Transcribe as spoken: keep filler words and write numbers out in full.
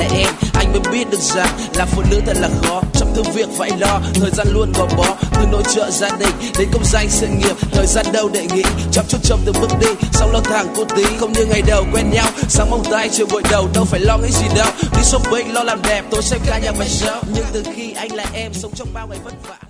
em, anh mới biết được rằng là phụ nữ thật là khó. Trong thứ việc phải lo, thời gian luôn gò bó. Từ nội trợ gia đình đến công danh sự nghiệp, thời gian đâu để nghĩ. Chăm chút trong từng bước đi, sau lo thẳng cô tí. Không như ngày đầu quen nhau, sáng mông tay chiều gội đầu. Đâu phải lo nghĩ gì đâu, đi shopping lo làm đẹp, tôi xem ca nhạc bài show. Nhưng từ khi anh là em, sống trong bao ngày vất vả.